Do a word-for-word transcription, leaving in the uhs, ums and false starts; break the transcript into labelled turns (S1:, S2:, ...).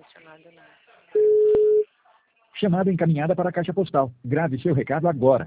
S1: chamada não.
S2: Chamada encaminhada para a caixa postal. Grave seu recado agora.